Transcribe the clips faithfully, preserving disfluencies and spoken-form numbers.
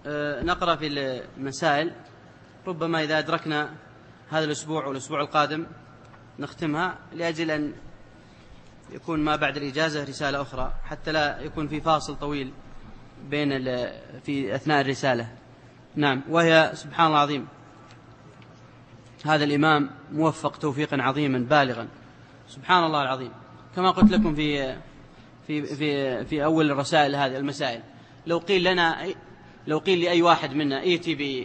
نقرأ في المسائل، ربما إذا أدركنا هذا الأسبوع والأسبوع القادم نختمها، لأجل أن يكون ما بعد الإجازة رسالة أخرى، حتى لا يكون في فاصل طويل بين في أثناء الرسالة. نعم. وهي سبحان الله العظيم هذا الإمام موفق توفيقا عظيما بالغا، سبحان الله العظيم. كما قلت لكم في في في في أول الرسائل هذه المسائل، لو قيل لنا لو قيل لأي واحد منا ائتي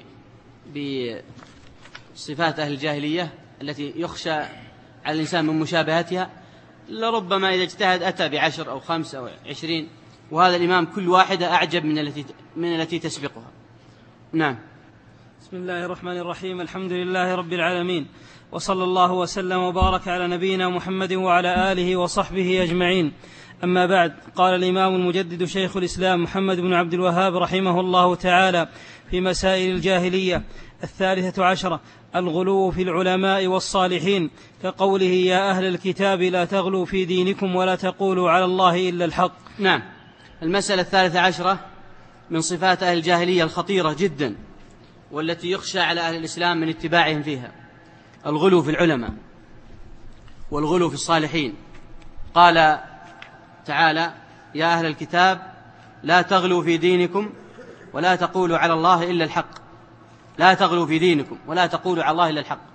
بصفات أهل الجاهلية التي يخشى على الإنسان من مشابهتها، لربما إذا اجتهد أتى بعشر أو خمس أو عشرين، وهذا الإمام كل واحدة أعجب من التي من التي تسبقها. نعم. بسم الله الرحمن الرحيم. الحمد لله رب العالمين، وصلى الله وسلم وبارك على نبينا محمد وعلى آله وصحبه أجمعين. أما بعد، قال الإمام المجدد شيخ الإسلام محمد بن عبد الوهاب رحمه الله تعالى في مسائل الجاهلية الثالثة عشرة: الغلو في العلماء والصالحين، كقوله: يا أهل الكتاب لا تغلوا في دينكم ولا تقولوا على الله إلا الحق. نعم. المسألة الثالثة عشرة من صفات أهل الجاهلية الخطيرة جدا، والتي يخشى على أهل الإسلام من اتباعهم فيها: الغلو في العلماء والغلو في الصالحين. قال تعالى: يا أهل الكتاب لا تغلوا في دينكم ولا تقولوا على الله إلا الحق. لا تغلوا في دينكم ولا تقولوا على الله إلا الحق،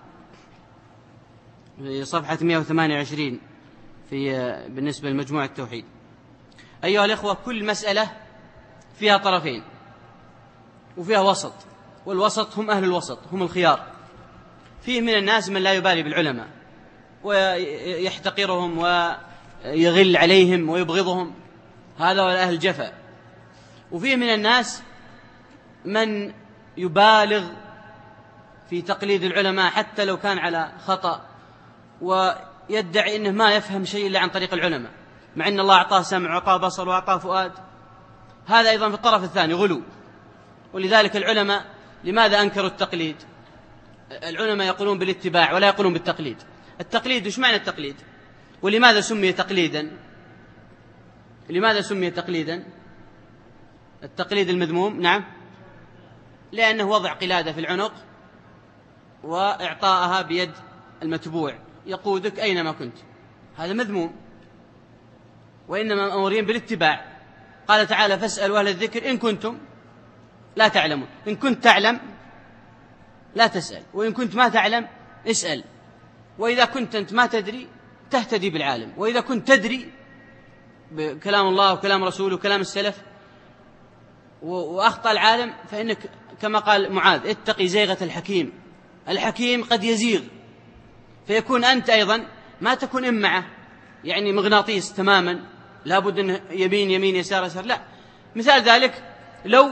في صفحة مئة وثمانية وعشرين في بالنسبة لمجموعة التوحيد. أيها الإخوة، كل مسألة فيها طرفين وفيها وسط، والوسط هم أهل الوسط، هم الخيار. فيه من الناس من لا يبالي بالعلماء ويحتقرهم ويغل عليهم ويبغضهم، هذا هو أهل الجفا. وفيه من الناس من يبالغ في تقليد العلماء حتى لو كان على خطأ، ويدعي أنه ما يفهم شيء إلا عن طريق العلماء، مع أن الله أعطاه سمع وأعطاه بصر وأعطاه فؤاد. هذا أيضا في الطرف الثاني غلو. ولذلك العلماء لماذا أنكروا التقليد؟ العلماء يقولون بالاتباع ولا يقولون بالتقليد. التقليد، وش معنى التقليد؟ ولماذا سمي تقليدا؟ لماذا سمي تقليدا؟ التقليد المذموم، نعم، لأنه وضع قلادة في العنق وإعطاءها بيد المتبوع يقودك أينما كنت، هذا مذموم. وإنما مأمورين بالاتباع. قال تعالى: فاسألوا أهل الذكر إن كنتم لا تعلمون. إن كنت تعلم لا تسأل، وإن كنت ما تعلم اسأل. وإذا كنت أنت ما تدري تهتدي بالعالم، وإذا كنت تدري بكلام الله وكلام رسوله وكلام السلف وأخطأ العالم، فإنك كما قال معاذ: اتقي زيغة الحكيم. الحكيم قد يزيغ، فيكون أنت أيضا ما تكون إمعة، يعني مغناطيس تماما، لابد أن يمين يمين يسار يسار، لا. مثال ذلك: لو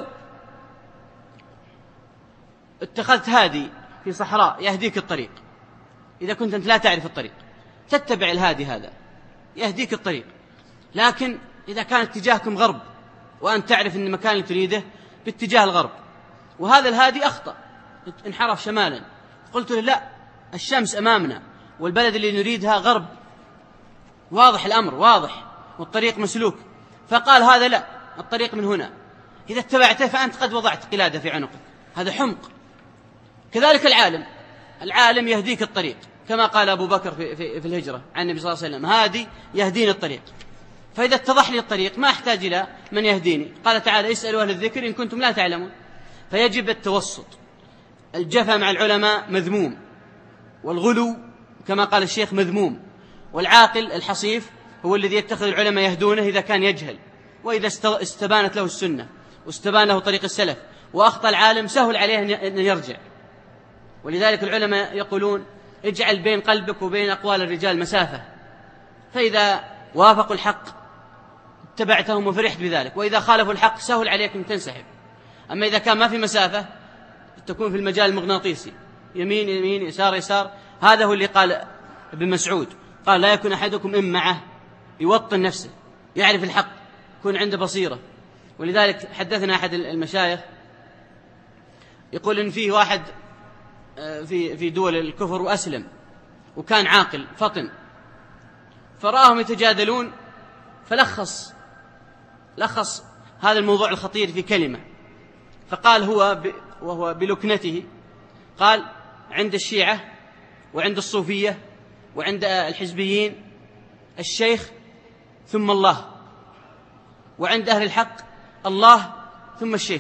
اتخذت هادي في صحراء يهديك الطريق، إذا كنت أنت لا تعرف الطريق تتبع الهادي هذا يهديك الطريق. لكن إذا كان اتجاهكم غرب وأنت تعرف أن المكان اللي تريده باتجاه الغرب، وهذا الهادي أخطأ انحرف شمالا، قلت له: لا، الشمس أمامنا والبلد اللي نريدها غرب، واضح الأمر واضح والطريق مسلوك. فقال: هذا لا، الطريق من هنا. إذا اتبعته فأنت قد وضعت قلادة في عنقك، هذا حمق. كذلك العالم العالم يهديك الطريق، كما قال أبو بكر في, في, في الهجرة عن النبي صلى الله عليه وسلم: هادي يهديني الطريق. فإذا اتضح لي الطريق ما أحتاج إلى من يهديني. قال تعالى: اسألوا أهل الذكر إن كنتم لا تعلمون. فيجب التوسط. الجفا مع العلماء مذموم، والغلو كما قال الشيخ مذموم. والعاقل الحصيف هو الذي يتخذ العلماء يهدونه إذا كان يجهل، وإذا استبانت له السنة واستبان له طريق السلف وأخطأ العالم سهل عليه أن يرجع. ولذلك العلماء يقولون: اجعل بين قلبك وبين أقوال الرجال مسافة، فإذا وافقوا الحق اتبعتهم وفرحت بذلك، وإذا خالفوا الحق سهل عليك أن تنسحب. أما إذا كان ما في مسافة تكون في المجال المغناطيسي، يمين يمين يسار يسار. هذا هو اللي قال ابن مسعود، قال: لا يكون أحدكم إمعة، يوطن نفسه، يعرف الحق، يكون عنده بصيرة. ولذلك حدثنا أحد المشايخ يقول إن فيه واحد في في دول الكفر وأسلم، وكان عاقل فطن، فرآهم يتجادلون، فلخص لخص هذا الموضوع الخطير في كلمة: فقال هو ب... وهو بلكنته، قال عند الشيعة وعند الصوفية وعند الحزبيين الشيخ ثم الله، وعند أهل الحق الله ثم الشيخ.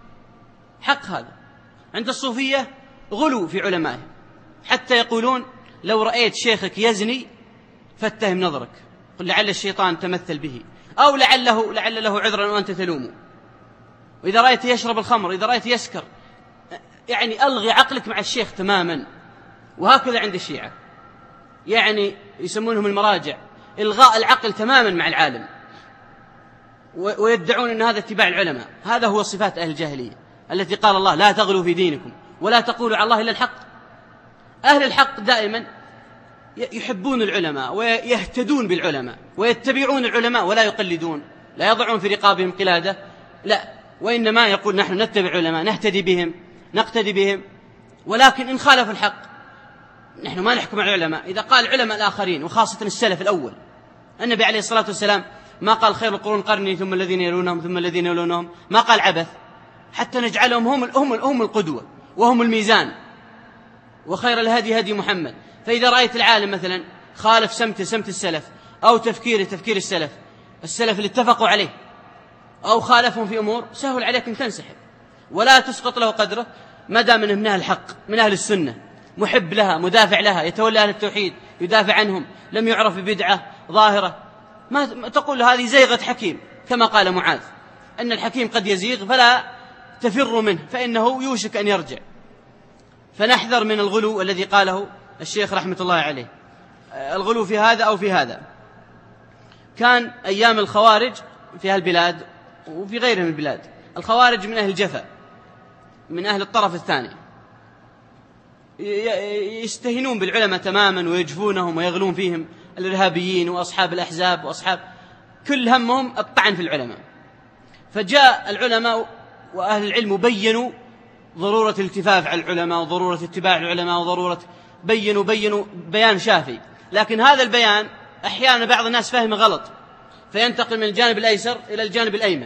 حق هذا. عند الصوفية غلو في علمائهم، حتى يقولون لو رأيت شيخك يزني فاتهم نظرك، قل لعل الشيطان تمثل به، أو لعله لعل له عذرا وأنت تلومه. وإذا رأيت يشرب الخمر، إذا رأيت يسكر، يعني ألغي عقلك مع الشيخ تماما. وهكذا عند الشيعة، يعني يسمونهم المراجع، إلغاء العقل تماما مع العالم، ويدعون أن هذا اتباع العلماء. هذا هو صفات أهل الجاهلية التي قال الله لا تغلوا في دينكم ولا تقولوا على الله إلا الحق. أهل الحق دائما يحبون العلماء ويهتدون بالعلماء ويتبعون العلماء ولا يقلدون، لا يضعون في رقابهم قلادة، لا، وإنما يقول نحن نتبع العلماء نهتدي بهم نقتدي بهم. ولكن إن خالفوا الحق نحن ما نحكم على العلماء. إذا قال علماء الآخرين وخاصة السلف الأول، النبي عليه الصلاة والسلام ما قال خير القرون قرني ثم الذين يلونهم ثم الذين يلونهم، ما قال عبث، حتى نجعلهم هم هم هم القدوة وهم الميزان، وخير الهدي هدي محمد. فإذا رأيت العالم مثلا خالف سمت سمت السلف أو تفكير تفكير السلف السلف اللي اتفقوا عليه، أو خالفهم في أمور، سهل عليك أن تنسحب ولا تسقط له قدره، ما دام منه من أهل الحق من أهل السنة، محب لها مدافع لها، يتولى أهل التوحيد يدافع عنهم، لم يعرف ببدعة ظاهرة. ما تقول هذه زيغة حكيم، كما قال معاذ أن الحكيم قد يزيغ فلا تفر منه فإنه يوشك أن يرجع. فنحذر من الغلو الذي قاله الشيخ رحمة الله عليه، الغلو في هذا أو في هذا. كان أيام الخوارج في هالبلاد وفي غيرهم البلاد، الخوارج من أهل الجفا، من أهل الطرف الثاني، يستهينون بالعلماء تماما ويجفونهم ويغلون فيهم، الإرهابيين وأصحاب الأحزاب وأصحاب، كل همهم الطعن في العلماء. فجاء العلماء وأهل العلم بينوا ضرورة الالتفاف على العلماء وضرورة اتباع العلماء وضرورة بينوا بينوا بيان شافي. لكن هذا البيان أحيانا بعض الناس فاهمه غلط، فينتقل من الجانب الأيسر إلى الجانب الأيمن،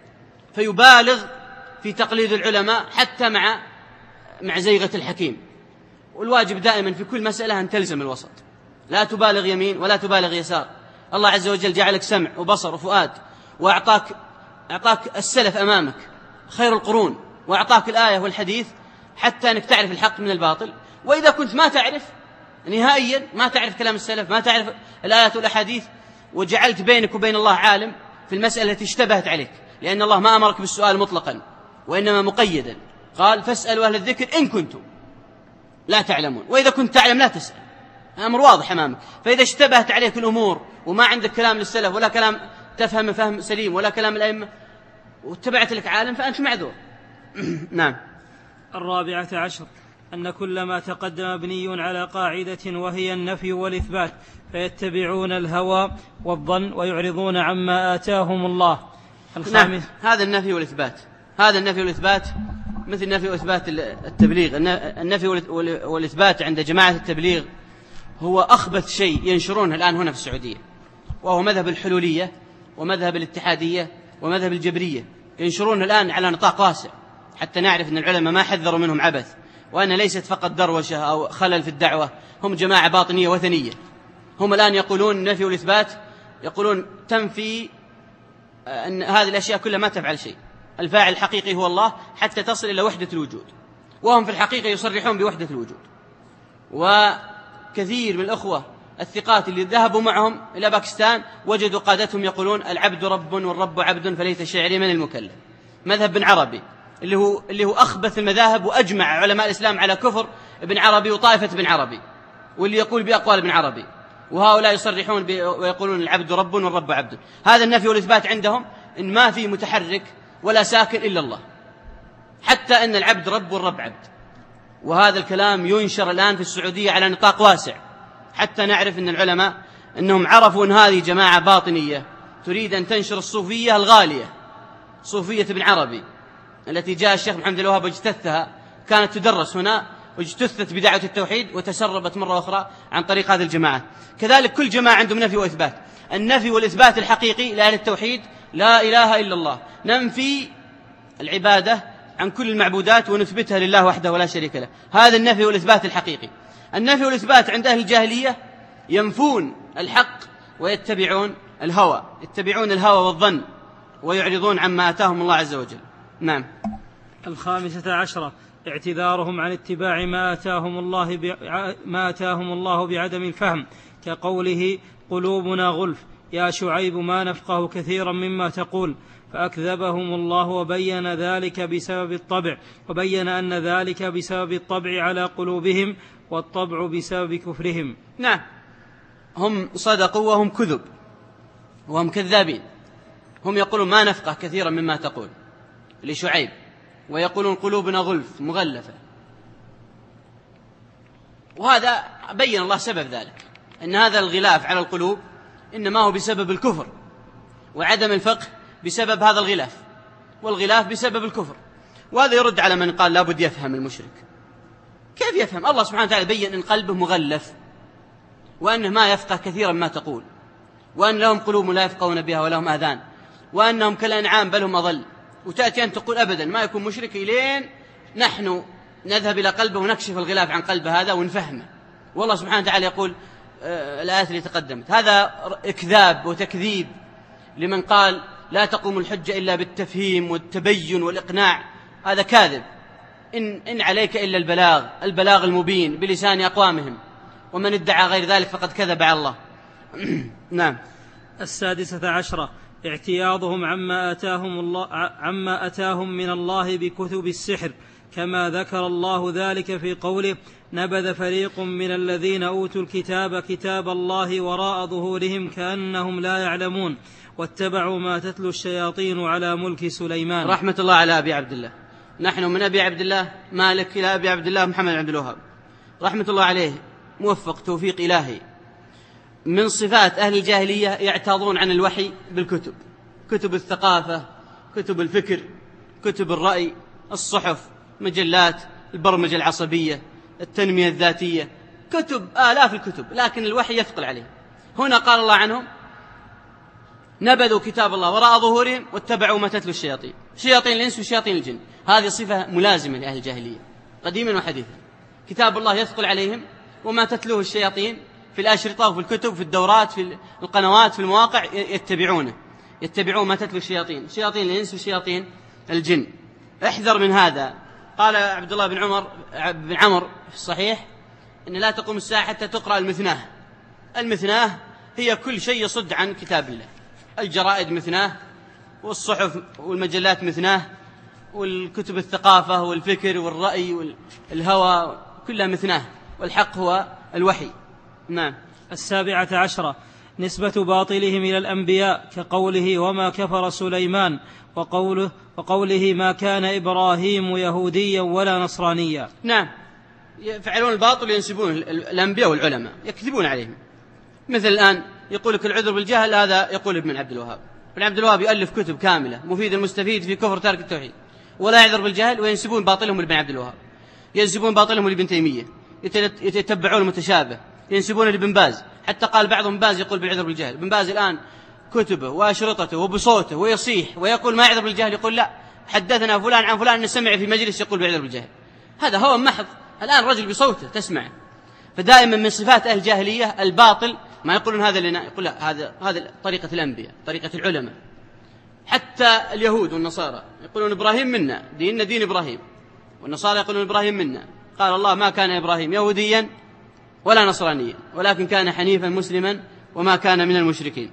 فيبالغ في تقليد العلماء حتى مع مع زيغة الحكيم. والواجب دائما في كل مسألة أن تلزم الوسط، لا تبالغ يمين ولا تبالغ يسار. الله عز وجل جعلك سمع وبصر وفؤاد، وأعطاك أعطاك السلف أمامك خير القرون، وأعطاك الآية والحديث حتى أنك تعرف الحق من الباطل. وإذا كنت ما تعرف نهائيا، ما تعرف كلام السلف، ما تعرف الآيات والأحاديث، وجعلت بينك وبين الله عالم في المسألة التي اشتبهت عليك، لأن الله ما أمرك بالسؤال مطلقا وإنما مقيدا، قال فاسألوا أهل الذكر إن كنتم لا تعلمون، وإذا كنت تعلم لا تسأل، أمر واضح أمامك. فإذا اشتبهت عليك الأمور وما عندك كلام للسلف ولا كلام تفهم فهم سليم ولا كلام الأئمة واتبعت لك عالم فأنت معذور. نعم. الرابعة عشر أن كل ما تقدم مبني على قاعدة وهي النفي والإثبات، فيتبعون الهوى والظن ويعرضون عما آتاهم الله. نعم. هذا النفي والإثبات، هذا النفي والإثبات مثل النفي وإثبات التبليغ. النفي والإثبات عند جماعة التبليغ هو أخبث شيء ينشرونه الآن هنا في السعودية، وهو مذهب الحلولية ومذهب الاتحادية ومذهب الجبرية، ينشرونه الآن على نطاق واسع حتى نعرف أن العلماء ما حذروا منهم عبث، وأن ليست فقط دروشة أو خلل في الدعوة، هم جماعة باطنية وثنية. هم الآن يقولون النفي والإثبات، يقولون تنفي أن هذه الأشياء كلها ما تفعل شيء، الفاعل الحقيقي هو الله حتى تصل إلى وحدة الوجود، وهم في الحقيقة يصرحون بوحدة الوجود. وكثير من الأخوة الثقات اللي ذهبوا معهم إلى باكستان وجدوا قادتهم يقولون العبد رب والرب عبد فليت شعري من المكلف. مذهب ابن عربي اللي هو اللي هو أخبث المذاهب، وأجمع علماء الإسلام على كفر ابن عربي وطائفة ابن عربي، واللي يقول بأقوال ابن عربي، وهؤلاء يصرحون ويقولون العبد رب والرب عبد. هذا النفي والإثبات عندهم إن ما في متحرك ولا ساكن إلا الله، حتى أن العبد رب والرب عبد. وهذا الكلام ينشر الآن في السعودية على نطاق واسع حتى نعرف أن العلماء أنهم عرفوا أن هذه جماعة باطنية تريد أن تنشر الصوفية الغالية، صوفية ابن عربي التي جاء الشيخ محمد الوهاب واجتثها، كانت تدرس هنا واجتثت بدعوة التوحيد وتسربت مرة أخرى عن طريق هذه الجماعة. كذلك كل جماعة عندهم نفي وإثبات. النفي والإثبات الحقيقي لأهل التوحيد لا إله إلا الله، ننفي العبادة عن كل المعبودات ونثبتها لله وحده ولا شريك له. هذا النفي والإثبات الحقيقي. النفي والإثبات عند أهل الجاهلية ينفون الحق ويتبعون الهوى، يتبعون الهوى والظن ويعرضون عما آتاهم الله عز وجل. نعم. الخامسة عشرة اعتذارهم عن اتباع ما آتاهم الله ب... ما آتاهم الله بعدم الفهم، كقوله قلوبنا غلف يا شعيب ما نفقه كثيرا مما تقول، فأكذبهم الله وبين ذلك بسبب الطبع، وبين أن ذلك بسبب الطبع على قلوبهم والطبع بسبب كفرهم. نعم، هم صدقوا وهم كذب وهم كذابين. هم يقولون ما نفقه كثيرا مما تقول لشعيب، ويقولون قلوبنا غلف مغلفة. وهذا بين الله سبب ذلك، أن هذا الغلاف على القلوب إنما هو بسبب الكفر، وعدم الفقه بسبب هذا الغلاف، والغلاف بسبب الكفر. وهذا يرد على من قال لابد يفهم المشرك. كيف يفهم؟ الله سبحانه وتعالى بين أن قلبه مغلف، وأنه ما يفقه كثيرا ما تقول، وأن لهم قلوب لا يفقهون بها ولهم آذان، وأنهم كالأنعام بل هم أضل. وتأتي أن تقول أبدا ما يكون مشرك إلين نحن نذهب إلى قلبه ونكشف الغلاف عن قلبه هذا ونفهمه. والله سبحانه وتعالى يقول آه الآيات اللي تقدمت هذا إكذاب وتكذيب لمن قال لا تقوم الحجة إلا بالتفهيم والتبين والإقناع. هذا كاذب. إن, إن عليك إلا البلاغ، البلاغ المبين بلسان أقوامهم، ومن ادعى غير ذلك فقد كذب على الله. نعم. السادسة عشرة اعتياضهم عما أتاهم, الله عما أتاهم من الله بكتب السحر، كما ذكر الله ذلك في قوله نبذ فريق من الذين أوتوا الكتاب كتاب الله وراء ظهورهم كأنهم لا يعلمون واتبعوا ما تتلو الشياطين على ملك سليمان. رحمة الله على أبي عبد الله. نحن من أبي عبد الله مالك إلى أبي عبد الله محمد عبد الوهاب رحمة الله عليه، موفق توفيق إلهي. من صفات أهل الجاهلية يعتاضون عن الوحي بالكتب، كتب الثقافة، كتب الفكر، كتب الرأي، الصحف، مجلات البرمجة العصبية، التنمية الذاتية، كتب آلاف الكتب، لكن الوحي يثقل عليه. هنا قال الله عنهم نبذوا كتاب الله وراء ظهورهم واتبعوا ما تتلو الشياطين، شياطين الإنس وشياطين الجن. هذه صفة ملازمة لأهل الجاهلية قديما وحديثا. كتاب الله يثقل عليهم وما تتلوه الشياطين في الأشرطة وفي الكتب في الدورات في القنوات في المواقع يتبعونه، يتبعون ما تتلو الشياطين، شياطين الإنس وشياطين الجن. احذر من هذا. قال عبد الله بن عمر بن عمر في الصحيح إن لا تقوم الساعة حتى تقرأ المثناه. المثناه هي كل شيء يصد عن كتاب الله، الجرائد مثناه، والصحف والمجلات مثناه، والكتب الثقافة والفكر والرأي والهوى كلها مثناه، والحق هو الوحي. نعم. السابعة عشرة نسبة باطلهم إلى الأنبياء، كقوله وما كفر سليمان، وقوله, وقوله ما كان إبراهيم يهوديا ولا نصرانيا. نعم، يفعلون الباطل ينسبون الأنبياء والعلماء يكذبون عليهم. مثل الآن يقول لك العذر بالجهل، هذا يقول ابن عبد الوهاب. ابن عبد الوهاب يؤلف كتب كاملة مفيد المستفيد في كفر تارك التوحيد، ولا يعذر بالجهل، وينسبون باطلهم لابن عبد الوهاب، ينسبون باطلهم لابن تيمية، يتتبعون المتشابه، ينسبون لابن باز. حتى قال بعضهم باز يقول بالعذر بالجهل. ابن باز الآن كتبه وأشرطته وبصوته ويصيح ويقول ما يعذر بالجهل، يقول لا حدثنا فلان عن فلان أن سمع في مجلس يقول بالعذر بالجهل. هذا هو محض. الآن رجل بصوته تسمع. فدائما من صفات أهل الجاهلية الباطل، ما يقولون هذا لنا، يقول لا هذا هذا طريقة الأنبياء، طريقة العلماء. حتى اليهود والنصارى يقولون إبراهيم منا، ديننا دين إبراهيم، والنصارى يقولون إبراهيم منا. قال الله ما كان إبراهيم يهوديا ولا نصرانيا ولكن كان حنيفا مسلما وما كان من المشركين.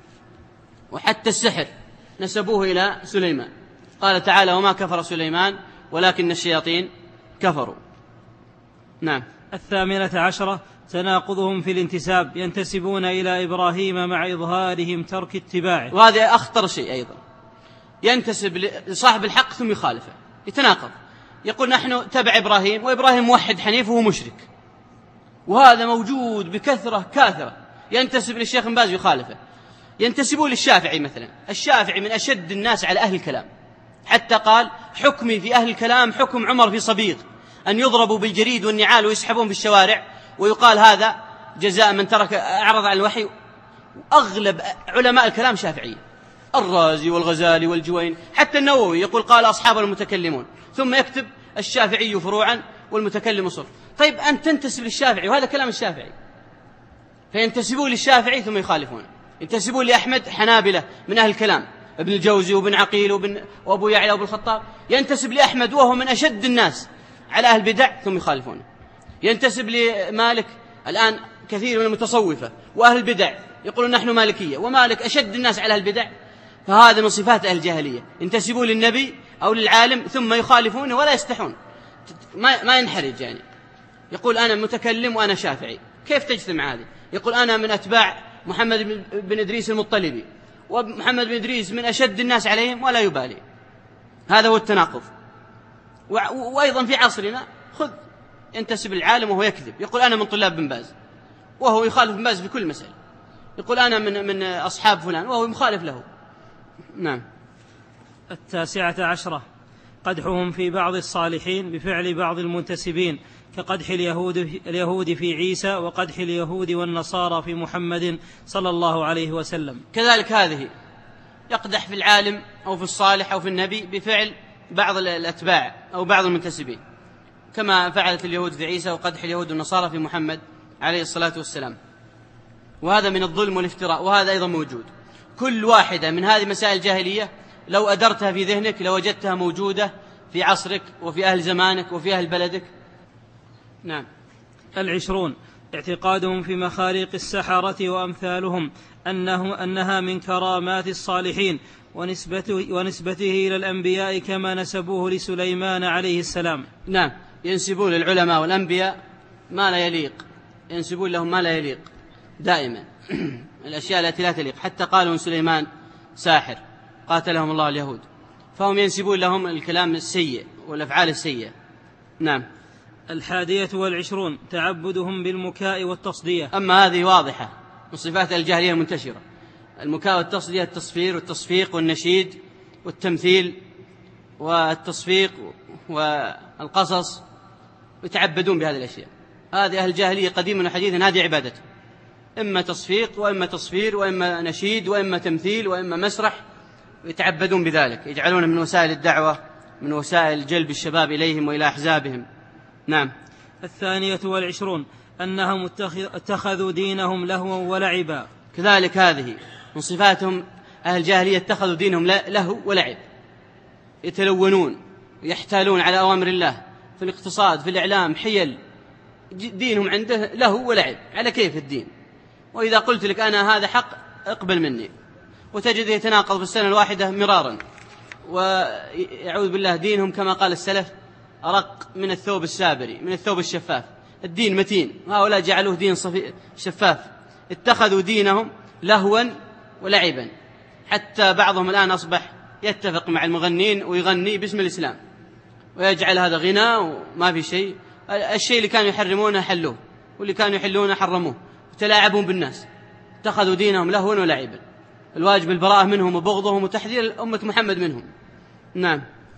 وحتى السحر نسبوه إلى سليمان. قال تعالى وما كفر سليمان ولكن الشياطين كفروا. نعم. الثامنة عشرة تناقضهم في الانتساب، ينتسبون إلى إبراهيم مع إظهارهم ترك اتباعه. وهذا أخطر شيء أيضا، ينتسب لصاحب الحق ثم يخالفه، يتناقض. يقول نحن تبع إبراهيم، وإبراهيم موحد حنيف وهو مشرك، وهذا موجود بكثرة كاثرة. ينتسب للشيخ بن باز يخالفه. ينتسبون للشافعي مثلا. الشافعي من أشد الناس على أهل الكلام، حتى قال حكمي في أهل الكلام حكم عمر في صبيغ، أن يضربوا بالجريد والنعال ويسحبون في الشوارع، ويقال هذا جزاء من ترك أعرض عن الوحي. أغلب علماء الكلام شافعية، الرازي والغزالي والجويني، حتى النووي يقول قال أصحاب المتكلمون، ثم يكتب الشافعي فروعا والمتكلم أصول. طيب أنت تنتسب للشافعي وهذا كلام الشافعي، فينتسبون للشافعي ثم يخالفون. ينتسبون لأحمد حنابلة من أهل الكلام، ابن الجوزي وابن عقيل وابن وأبو يعلى وابن الخطاب، ينتسب لأحمد وهو من أشد الناس على أهل البدع ثم يخالفون. ينتسب لمالك، الآن كثير من المتصوفة وأهل البدع يقولون نحن مالكية، ومالك أشد الناس على أهل البدع، فهذا من صفات أهل الجاهلية. ينتسبون للنبي أو للعالم ثم يخالفونه ولا يستحون، ما ما ينحرج، يعني يقول أنا متكلم وأنا شافعي، كيف تجتمع هذه؟ يقول أنا من أتباع محمد بن إدريس المطلبي، ومحمد بن إدريس من أشد الناس عليهم ولا يبالي. هذا هو التناقض. وأيضا في عصرنا خذ ينتسب للعالم وهو يكذب، يقول أنا من طلاب بن باز وهو يخالف بن باز في كل مسألة، يقول أنا من من أصحاب فلان وهو مخالف له. نعم. التاسعة عشرة قدحهم في بعض الصالحين بفعل بعض المنتسبين، كقدح اليهود اليهود في عيسى وقدح اليهود والنصارى في محمد صلى الله عليه وسلم. كذلك هذه يقدح في العالم أو في الصالح أو في النبي بفعل بعض الأتباع أو بعض المنتسبين، كما فعلت اليهود في عيسى وقدح اليهود والنصارى في محمد عليه الصلاة والسلام. وهذا من الظلم والافتراء، وهذا أيضا موجود. كل واحدة من هذه مسائل الجاهلية لو أدرتها في ذهنك لوجدتها موجودة في عصرك وفي أهل زمانك وفي أهل بلدك. نعم. العشرون اعتقادهم في مخاليق السحرة وأمثالهم أنه أنها من كرامات الصالحين ونسبته, ونسبته إلى الأنبياء كما نسبوه لسليمان عليه السلام. نعم، ينسبون للعلماء والأنبياء ما لا يليق، ينسبون لهم ما لا يليق دائما الأشياء التي لا تليق، حتى قالوا سليمان ساحر قاتلهم الله اليهود، فهم ينسبون لهم الكلام السيء والأفعال السيئة. نعم. الحادية والعشرون تعبدهم بالمكاء والتصدية. أما هذه واضحة من صفات الجاهلية المنتشرة، المكاء والتصدية، التصفير والتصفيق والنشيد والتمثيل والتصفيق والقصص، يتعبدون بهذه الأشياء. هذه أهل الجاهلية قديما وحديثا هذه عبادته، إما تصفيق وإما تصفير وإما نشيد وإما تمثيل وإما مسرح، يتعبدون بذلك، يجعلون من وسائل الدعوة، من وسائل جلب الشباب إليهم وإلى أحزابهم. نعم. الثانية والعشرون أنهم اتخذوا دينهم لهوا ولعبا. كذلك هذه من صفاتهم، أهل الجاهلية اتخذوا دينهم لهو ولعب، يتلونون ويحتالون على أوامر الله في الاقتصاد في الإعلام، حيل، دينهم عنده لهو ولعب على كيف الدين. وإذا قلت لك أنا هذا حق اقبل مني، وتجد يتناقض في السنة الواحدة مرارا، ويعوذ بالله دينهم كما قال السلف أرق من الثوب السابري، من الثوب الشفاف. الدين متين، هؤلاء جعلوه دين صفي شفاف، اتخذوا دينهم لهوا ولعبا، حتى بعضهم الآن أصبح يتفق مع المغنين ويغني باسم الإسلام ويجعل هذا غنى وما في شيء. الشيء اللي كانوا يحرمونه حلوه، واللي كانوا يحلونه حرموه، وتلاعبون بالناس، اتخذوا دينهم لهوا ولعبا. الواجب البراءة منهم وبغضهم وتحذير أمة محمد منهم. نعم.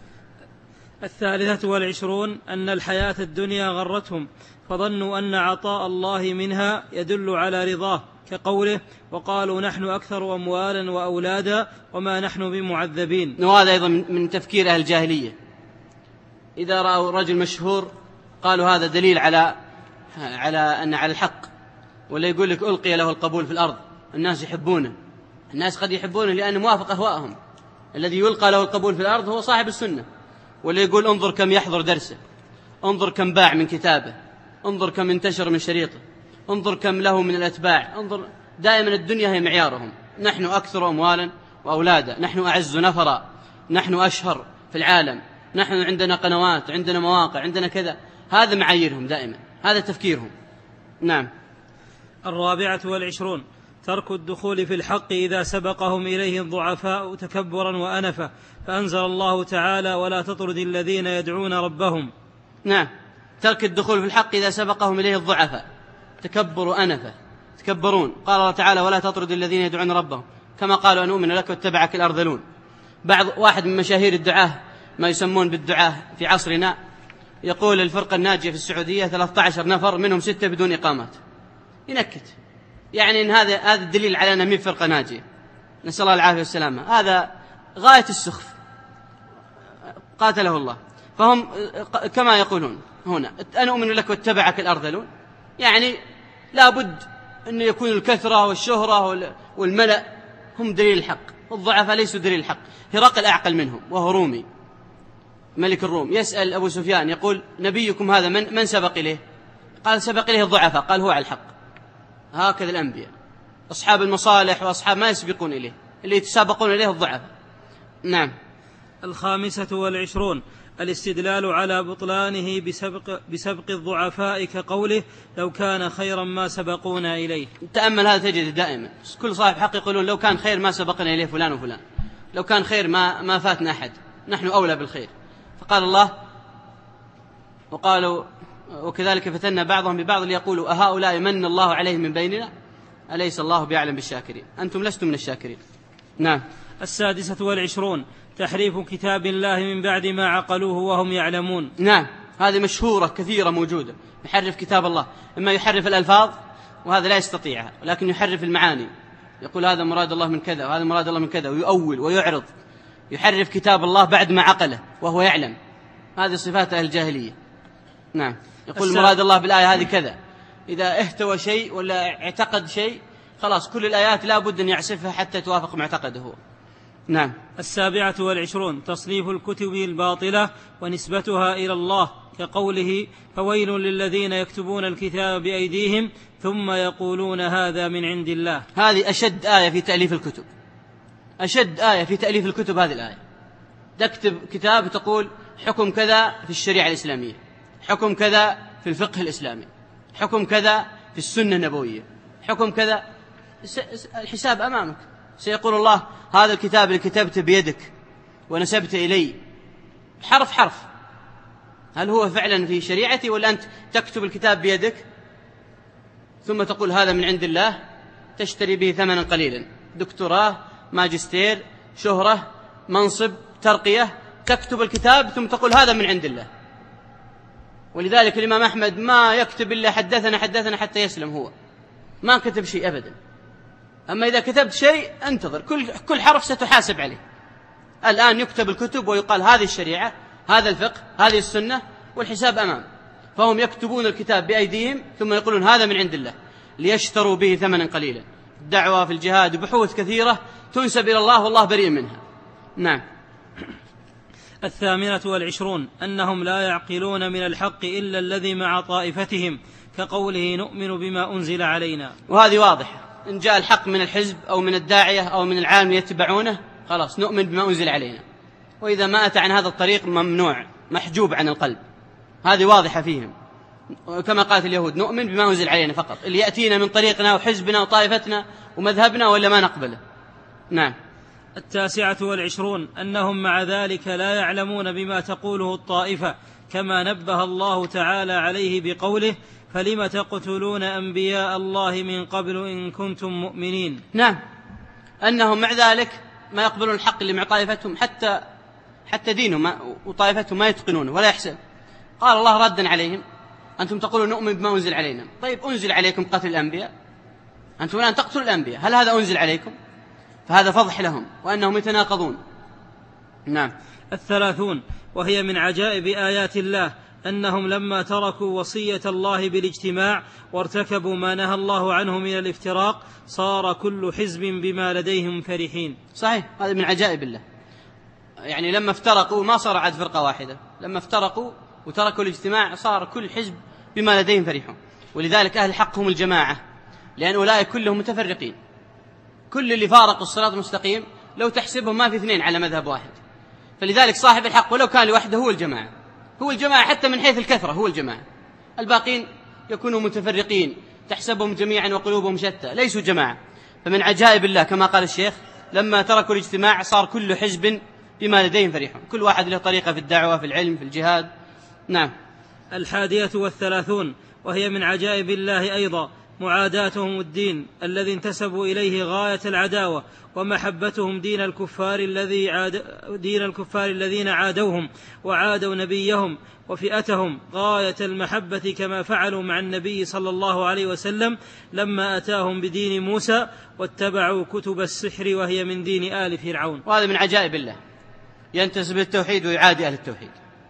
الثالثة والعشرون أن الحياة الدنيا غرتهم، فظنوا أن عطاء الله منها يدل على رضاه، كقوله وقالوا نحن أكثر أموالا وأولادا وما نحن بمعذبين. وهذا أيضا من تفكير أهل الجاهلية، إذا رأوا رجل مشهور قالوا هذا دليل على على أن على الحق، ولا يقول لك ألقي له القبول في الأرض، الناس يحبونه، الناس قد يحبونه لأنه موافق أهواءهم. الذي يلقى له القبول في الأرض هو صاحب السنة. ولا يقول انظر كم يحضر درسه، انظر كم باع من كتابه، انظر كم انتشر من شريطه، انظر كم له من الأتباع، انظر. دائما الدنيا هي معيارهم، نحن أكثر أموالا وأولادا، نحن أعز نفرا، نحن أشهر في العالم، نحن عندنا قنوات، عندنا مواقع، عندنا كذا. هذا معاييرهم دائما، هذا تفكيرهم. نعم. الرابعة والعشرون ترك الدخول في الحق إذا سبقهم إليه الضعفاء تكبرا وأنفا، فأنزل الله تعالى ولا تطرد الذين يدعون ربهم. نعم، ترك الدخول في الحق إذا سبقهم إليه الضعفاء تكبر وأنفا، تكبرون. قال الله تعالى ولا تطرد الذين يدعون ربهم، كما قالوا أن أؤمن لك واتبعك الأرذلون. بعض واحد من مشاهير الدعاة، ما يسمون بالدعاة في عصرنا، يقول الفرقة الناجية في السعودية ثلاثة عشر نفر منهم ستة بدون إقامات. ينكت، يعني إن هذا هذا الدليل على أنها مين فرقة ناجية. نسأل الله العافية والسلامة، هذا غاية السخف قاتله الله. فهم كما يقولون هنا أنا أؤمن لك واتبعك الأرذلون، يعني لا بد أن يكون الكثرة والشهرة والملأ هم دليل الحق، والضعفاء ليسوا دليل الحق. هرقل أعقل منهم وهو رومي ملك الروم، يسأل أبو سفيان يقول نبيكم هذا من, من سبق إليه؟ قال سبق إليه الضعفاء، قال هو على الحق. هكذا الأنبياء، أصحاب المصالح وأصحاب ما يسبقون إليه، اللي يتسابقون إليه الضعفاء. نعم. الخامسة والعشرون الاستدلال على بطلانه بسبق, بسبق الضعفاء كقوله لو كان خيرا ما سبقونا إليه. تأمل هذا تجد دائما كل صاحب حق يقولون لو كان خير ما سبقنا إليه فلان وفلان، لو كان خير ما, ما فاتنا أحد، نحن أولى بالخير. فقال الله وقالوا وكذلك فتنا بعضهم ببعض ليقولوا أهؤلاء من الله عليهم من بيننا أليس الله بأعلم بالشاكرين. أنتم لستم من الشاكرين. نعم. السادسة والعشرون تحريف كتاب الله من بعد ما عقلوه وهم يعلمون. نعم، هذه مشهورة كثيرة موجودة. يحرف كتاب الله، إما يحرف الألفاظ وهذا لا يستطيعها، ولكن يحرف المعاني، يقول هذا مراد الله من كذا وهذا مراد الله من كذا، ويؤول ويعرض. يحرف كتاب الله بعد ما عقله وهو يعلم. هذه صفات أهل الجاهلية. نعم. يقول مراد الله بالآية هذه كذا، إذا اهتوى شيء ولا اعتقد شيء خلاص كل الآيات لا بد أن يعسفها حتى توافق معتقده هو. نعم. السابعة والعشرون تصنيف الكتب الباطلة ونسبتها إلى الله كقوله فويل للذين يكتبون الكتاب بأيديهم ثم يقولون هذا من عند الله. هذه أشد آية في تأليف الكتب، أشد آية في تأليف الكتب هذه الآية. تكتب كتاب تقول حكم كذا في الشريعة الإسلامية، حكم كذا في الفقه الإسلامي، حكم كذا في السنة النبوية، حكم كذا. الحساب أمامك، سيقول الله هذا الكتاب اللي كتبته بيدك ونسبت إلي حرف حرف، هل هو فعلا في شريعتي ولا أنت تكتب الكتاب بيدك ثم تقول هذا من عند الله، تشتري به ثمنا قليلا، دكتوراه، ماجستير، شهرة، منصب، ترقية، تكتب الكتاب ثم تقول هذا من عند الله. ولذلك الإمام أحمد ما يكتب إلا حدثنا حدثنا حتى يسلم، هو ما كتب شيء أبدا. أما إذا كتبت شيء انتظر، كل كل حرف ستحاسب عليه. الآن يكتب الكتب ويقال هذه الشريعة، هذا الفقه، هذه السنة، والحساب أمام. فهم يكتبون الكتاب بأيديهم ثم يقولون هذا من عند الله ليشتروا به ثمنا قليلا. الدعوة في الجهاد بحوث كثيرة تنسب إلى الله والله بريء منها. نعم. الثامنة والعشرون أنهم لا يعقلون من الحق إلا الذي مع طائفتهم كقوله نؤمن بما أنزل علينا. وهذه واضحة، إن جاء الحق من الحزب أو من الداعية أو من العالم يتبعونه خلاص نؤمن بما أنزل علينا، وإذا ما أتى عن هذا الطريق ممنوع محجوب عن القلب. هذه واضحة فيهم، كما قالت اليهود نؤمن بما أنزل علينا فقط، اللي يأتينا من طريقنا وحزبنا وطائفتنا ومذهبنا ولا ما نقبله. نعم. التاسعة والعشرون أنهم مع ذلك لا يعلمون بما تقوله الطائفة كما نبه الله تعالى عليه بقوله فلم تقتلون أنبياء الله من قبل إن كنتم مؤمنين. نعم، أنهم مع ذلك ما يقبلون الحق اللي مع طائفتهم، حتى حتى دينهم وطائفتهم ما يتقنونه ولا يحسن. قال الله ردا عليهم أنتم تقولون نؤمن بما أنزل علينا، طيب أنزل عليكم قتل الأنبياء، أنتم الآن تقتلوا الأنبياء، هل هذا أنزل عليكم؟ فهذا فضح لهم وأنهم يتناقضون. نعم. الثلاثون وهي من عجائب آيات الله أنهم لما تركوا وصية الله بالاجتماع وارتكبوا ما نهى الله عنه من الافتراق صار كل حزب بما لديهم فرحين. صحيح، هذا من عجائب الله. يعني لما افترقوا ما صار عاد فرقة واحدة، لما افترقوا وتركوا الاجتماع صار كل حزب بما لديهم فرحون. ولذلك أهل الحق هم الجماعة، لأن أولئك كلهم متفرقين، كل اللي فارقوا الصراط المستقيم لو تحسبهم ما في اثنين على مذهب واحد. فلذلك صاحب الحق ولو كان لوحده هو الجماعة، هو الجماعة حتى من حيث الكثرة هو الجماعة. الباقين يكونوا متفرقين تحسبهم جميعا وقلوبهم شتى، ليسوا جماعة. فمن عجائب الله كما قال الشيخ لما تركوا الاجتماع صار كل حزب بما لديهم فرحون، كل واحد له طريقة في الدعوة في العلم في الجهاد. نعم. الحادية والثلاثون وهي من عجائب الله أيضا معاداتهم الدين الذي انتسبوا إليه غاية العداوة، ومحبتهم دين الكفار الذي عاد دين الكفار الذين عادوهم وعادوا نبيهم وفئتهم غاية المحبة، كما فعلوا مع النبي صلى الله عليه وسلم لما أتاهم بدين موسى واتبعوا كتب السحر وهي من دين آل فرعون. وهذا من عجائب الله، ينتسب للتوحيد ويعادي أهل التوحيد،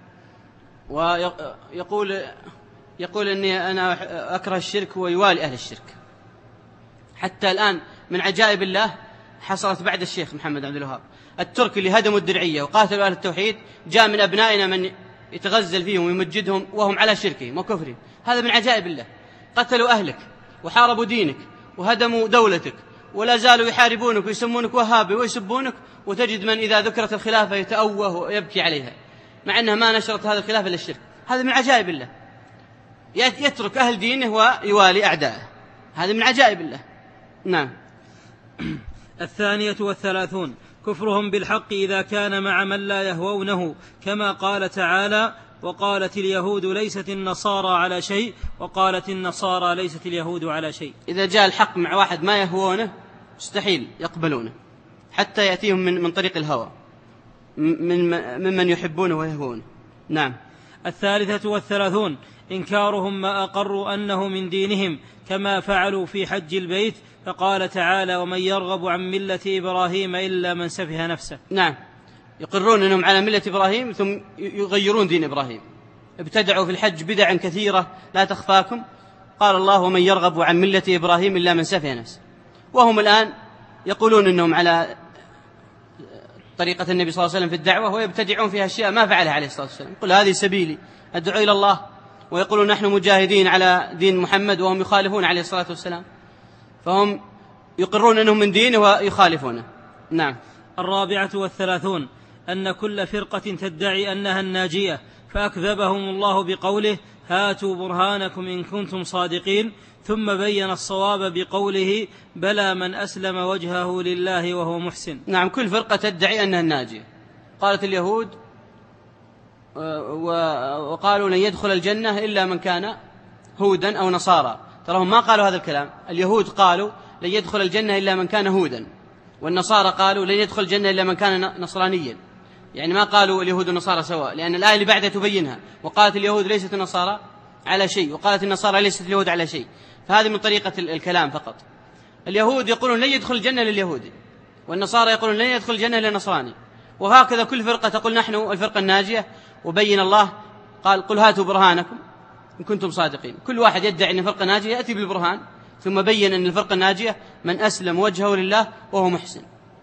ويقول يقول إني أنا أكره الشرك ويوالي أهل الشرك. حتى الآن من عجائب الله حصلت بعد الشيخ محمد عبد الوهاب، الترك اللي هدموا الدرعية وقاتلوا أهل التوحيد جاء من أبنائنا من يتغزل فيهم ويمجدهم وهم على شركهم وكفرهم. هذا من عجائب الله، قتلوا أهلك وحاربوا دينك وهدموا دولتك ولا زالوا يحاربونك ويسمونك وهابي ويسبونك، وتجد من إذا ذكرت الخلافة يتأوه ويبكي عليها مع أنها ما نشرت هذا الخلافة إلا الشرك. هذا من عجائب الله، يترك أهل دينه ويوالي أعداءه، هذا من عجائب الله. نعم. الثانية والثلاثون كفرهم بالحق إذا كان مع من لا يهوونه، كما قال تعالى: وقالت اليهود ليست النصارى على شيء وقالت النصارى ليست اليهود على شيء. إذا جاء الحق مع واحد ما يهوونه مستحيل يقبلونه حتى يأتيهم من, من طريق الهوى من ممن يحبونه ويهوونه. نعم. الثالثة والثلاثون إنكارهم ما أقروا أنه من دينهم، كما فعلوا في حج البيت، فقال تعالى: ومن يرغب عن ملة إبراهيم إلا من سفه نفسه. نعم، يقرون أنهم على ملة إبراهيم ثم يغيرون دين إبراهيم، ابتدعوا في الحج بدعا كثيرة لا تخفاكم. قال الله: ومن يرغب عن ملة إبراهيم إلا من سفه نفسه. وهم الآن يقولون أنهم على طريقة النبي صلى الله عليه وسلم في الدعوة، ويبتدعون فيها أشياء ما فعلها عليه الصلاة والسلام. يقول: هذه سبيلي أدعو إلى الله، ويقولون نحن مجاهدين على دين محمد وهم يخالفون عليه الصلاة والسلام، فهم يقرون أنهم من دينه ويخالفونه. نعم. الرابعة والثلاثون أن كل فرقة تدعي أنها الناجية، فأكذبهم الله بقوله: هاتوا برهانكم إن كنتم صادقين، ثم بين الصواب بقوله: بلى من أسلم وجهه لله وهو محسن. نعم، كل فرقة تدعي أنها الناجية. قالت اليهود وقالوا لن يدخل الجنة إلا من كان هودا أو نصارى. تراهم ما قالوا هذا الكلام. اليهود قالوا لن يدخل الجنة إلا من كان هودا، والنصارى قالوا لن يدخل الجنة إلا من كان نصرانيا. يعني ما قالوا اليهود والنصارى سواء، لأن الآية اللي بعدها تبينها: وقالت اليهود ليست النصارى على شيء وقالت النصارى ليست اليهود على شيء. فهذه من طريقة الكلام فقط. اليهود يقولون لن يدخل الجنة لليهودي، والنصارى يقولون لن يدخل الجنة للنصراني، وهكذا كل فرقة تقول نحن الفرقة الناجية. وبين الله قال: قل هاتوا برهانكم إن كنتم صادقين. كل واحد يدعي أن الفرقة الناجية يأتي بالبرهان، ثم بين أن الفرقة الناجية من أسلم وجهه لله وهو محسن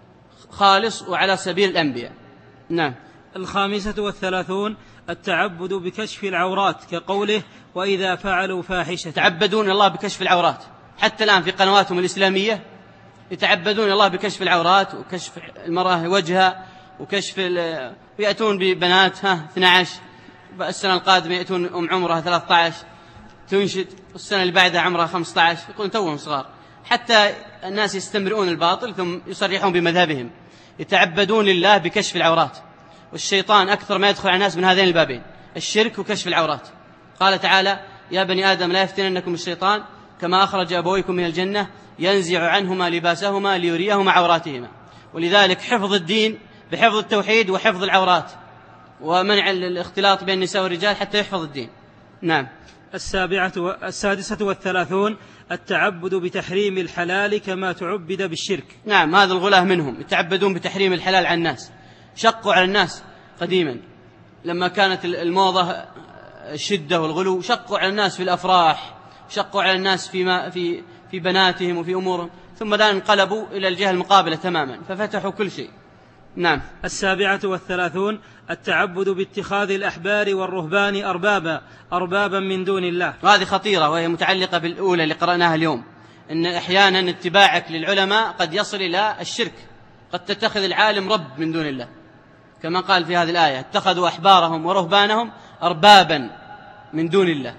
خالص وعلى سبيل الأنبياء. نعم. الخامسة والثلاثون التعبد بكشف العورات، كقوله: وإذا فعلوا فاحشة. يتعبدون الله بكشف العورات، حتى الآن في قنواتهم الإسلامية يتعبدون الله بكشف العورات وكشف المرأة وجهها وكشف ال... ويأتون ببنات ها اثني عشر، السنة القادمة يأتون أم عمرها ثلاثة عشر تنشد، والسنة اللي بعدها عمرها خمسة عشر، يقولون توهم صغار. حتى الناس يستمرؤون الباطل ثم يصرحون بمذهبهم. يتعبدون لله بكشف العورات، والشيطان أكثر ما يدخل على الناس من هذين البابين: الشرك وكشف العورات. قال تعالى: يا بني آدم لا يفتننكم الشيطان كما أخرج أبويكم من الجنة ينزع عنهما لباسهما ليريهما عوراتهما. ولذلك حفظ الدين بحفظ التوحيد وحفظ العورات ومنع الاختلاط بين النساء والرجال حتى يحفظ الدين. نعم. السابعة السادسة والثلاثون التعبد بتحريم الحلال كما تعبد بالشرك. نعم، هذا الغلاة منهم يتعبدون بتحريم الحلال على الناس. شقوا على الناس قديما لما كانت الموضة الشدة والغلو، شقوا على الناس في الأفراح، شقوا على الناس في, في, في بناتهم وفي أمورهم، ثم الآن انقلبوا إلى الجهة المقابلة تماما ففتحوا كل شيء. نعم. السابعة والثلاثون التعبد باتخاذ الأحبار والرهبان أربابا أربابا من دون الله. وهذه خطيرة، وهي متعلقة بالأولى اللي قرأناها اليوم، أن أحيانا اتباعك للعلماء قد يصل إلى الشرك، قد تتخذ العالم رب من دون الله، كما قال في هذه الآية: اتخذوا أحبارهم ورهبانهم أربابا من دون الله.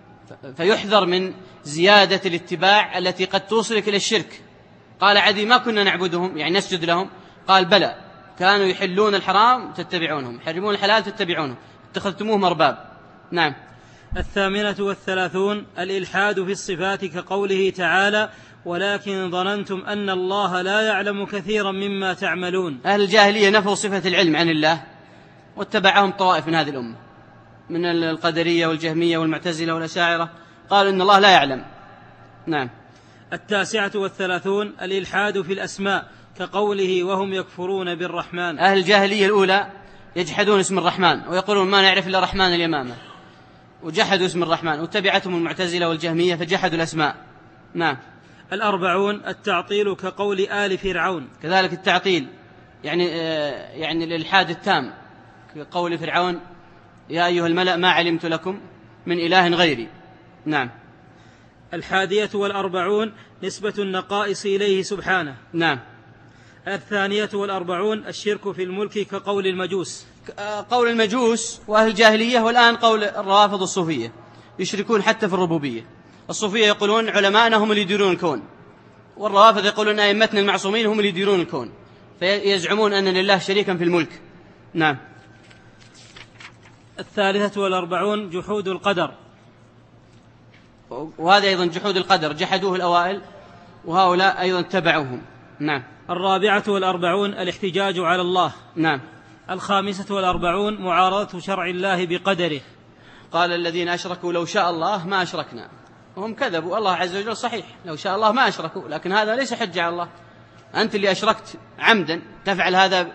فيحذر من زيادة الاتباع التي قد توصلك إلى الشرك. قال عدي: ما كنا نعبدهم يعني نسجد لهم. قال: بلى، كانوا يحلون الحرام تتبعونهم، يحرمون الحلال تتبعونهم، اتخذتموهم أرباب. نعم. الثامنة والثلاثون الإلحاد في الصفات كقوله تعالى ولكن ظننتم أن الله لا يعلم كثيرا مما تعملون. أهل الجاهلية نفوا صفة العلم عن الله واتبعهم طوائف من هذه الأمة من القدرية والجهمية والمعتزلة والأشاعرة، قالوا إن الله لا يعلم. نعم. التاسعة والثلاثون الإلحاد في الأسماء كقوله وهم يكفرون بالرحمن. أهل الجاهلية الأولى يجحدون اسم الرحمن ويقولون ما نعرف إلا الرحمن اليمامة، وجحدوا اسم الرحمن، واتبعتهم المعتزلة والجهمية فجحدوا الأسماء. نعم. الأربعون التعطيل كقول آل فرعون. كذلك التعطيل يعني آه يعني الإلحاد التام كقول فرعون يا أيها الملأ ما علمت لكم من إله غيري. نعم. الحادية والأربعون نسبة النقائص إليه سبحانه. نعم. الثانية والأربعون الشرك في الملك كقول المجوس. قول المجوس وأهل الجاهلية، والآن قول الروافض الصوفية يشركون حتى في الربوبية. الصوفية يقولون علماءنا هم اللي يديرون الكون، والروافض يقولون أئمتنا المعصومين هم اللي يديرون الكون، فيزعمون أن لله شريكا في الملك. نعم. الثالثة والأربعون جحود القدر، وهذا أيضا جحود القدر جحدوه الأوائل وهؤلاء أيضا اتبعوهم. نعم. الرابعة والأربعون الاحتجاج على الله. نعم. الخامسة والأربعون معارضة شرع الله بقدره. قال الذين أشركوا لو شاء الله ما أشركنا، وهم كذبوا. الله عز وجل صحيح لو شاء الله ما أشركوا، لكن هذا ليس حجة على الله. أنت اللي أشركت عمدا تفعل هذا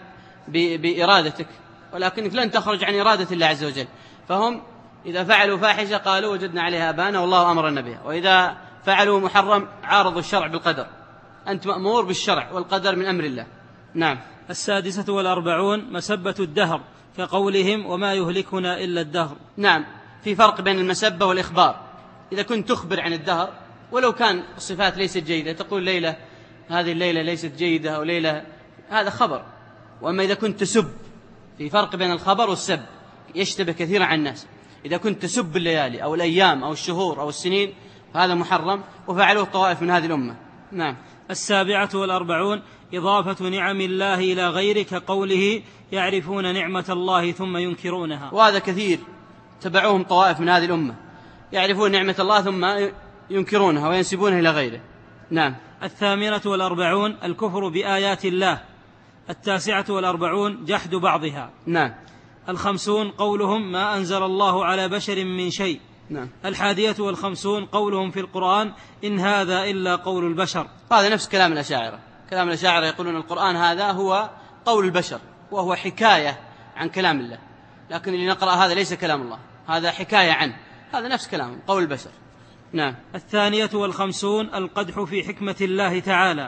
بإرادتك، ولكنك لن تخرج عن إرادة الله عز وجل. فهم إذا فعلوا فاحشة قالوا وجدنا عليها آباءنا والله أمرنا بها، وإذا فعلوا محرم عارضوا الشرع بالقدر. أنت مأمور بالشرع والقدر من أمر الله. نعم. السادسة والأربعون مسبة الدهر كقولهم وما يهلكنا إلا الدهر. نعم. في فرق بين المسبة والإخبار. إذا كنت تخبر عن الدهر ولو كان الصفات ليست جيدة، تقول ليلة هذه الليلة ليست جيدة أو ليلة، هذا خبر. وأما إذا كنت تسب، في فرق بين الخبر والسب، يشتبه كثيرا عن الناس. إذا كنت تسب الليالي أو الأيام أو الشهور أو السنين هذا محرم، وفعلوه طوائف من هذه الأمة. نعم. السابعة والأربعون إضافة نعم الله إلى غيره كقوله يعرفون نعمة الله ثم ينكرونها. وهذا كثير تبعوهم طوائف من هذه الأمة، يعرفون نعمة الله ثم ينكرونها وينسبونها إلى غيره. نعم. الثامنة والأربعون الكفر بآيات الله. التاسعة والأربعون جحد بعضها. نعم. الخمسون قولهم ما أنزل الله على بشر من شيء. نعم. الحادية والخمسون قولهم في القرآن إن هذا إلا قول البشر. هذا نفس كلام الأشاعرة. كلام الأشاعرة يقولون القرآن هذا هو قول البشر وهو حكاية عن كلام الله، لكن اللي نقرأ هذا ليس كلام الله، هذا حكاية عنه، هذا نفس كلام قول البشر. نعم. الثانية والخمسون القدح في حكمة الله تعالى.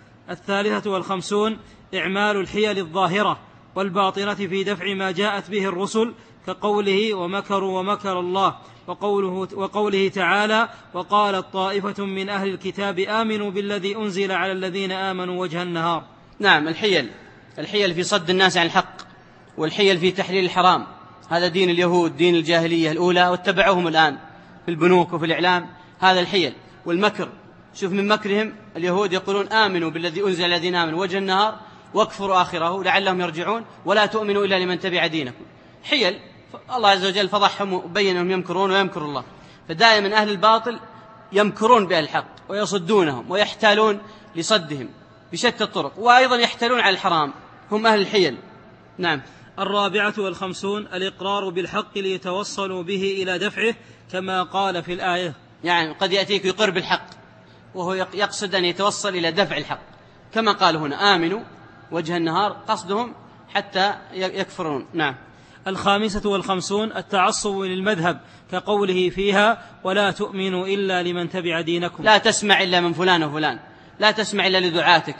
الثالثة والخمسون إعمال الحيل الظاهرة والباطنة في دفع ما جاءت به الرسل كقوله ومكروا ومكر الله، وقوله, وقوله تعالى وقالت طائفة من أهل الكتاب آمنوا بالذي أنزل على الذين آمنوا وجه النهار. نعم. الحيل الحيل في صد الناس عن الحق، والحيل في تحليل الحرام، هذا دين اليهود، دين الجاهلية الأولى، واتبعوهم الآن في البنوك وفي الإعلام. هذا الحيل والمكر. شوف من مكرهم اليهود يقولون آمنوا بالذي أنزل على الذين آمنوا وجه النهار واكفروا آخره لعلهم يرجعون ولا تؤمنوا إلا لمن تبع دينكم. حيل الله عز وجل فضحهم وبين أنهم يمكرون ويمكر الله. فدائما أهل الباطل يمكرون بأهل الحق ويصدونهم ويحتالون لصدهم بشتى الطرق، وأيضا يحتالون على الحرام، هم أهل الحيل. نعم. الرابعة والخمسون الإقرار بالحق ليتوصلوا به إلى دفعه كما قال في الآية. يعني قد يأتيك يقر بالحق وهو يقصد أن يتوصل إلى دفع الحق، كما قال هنا آمنوا وجه النهار، قصدهم حتى يكفرون. نعم. الخامسة والخمسون التعصب للمذهب كقوله فيها ولا تؤمنوا إلا لمن تبع دينكم. لا تسمع إلا من فلان وفلان، لا تسمع إلا لدعاتك،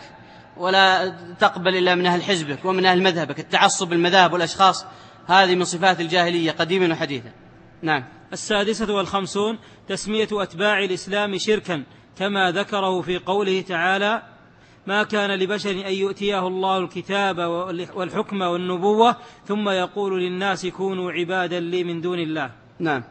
ولا تقبل إلا من أهل حزبك ومن أهل مذهبك. التعصب المذاهب والأشخاص هذه من صفات الجاهلية قديما وحديثا. نعم. السادسة والخمسون تسمية أتباع الإسلام شركا كما ذكره في قوله تعالى ما كان لبشر أن يؤتيه الله الكتاب والحكم والنبوة ثم يقول للناس كونوا عبادا لي من دون الله. نعم.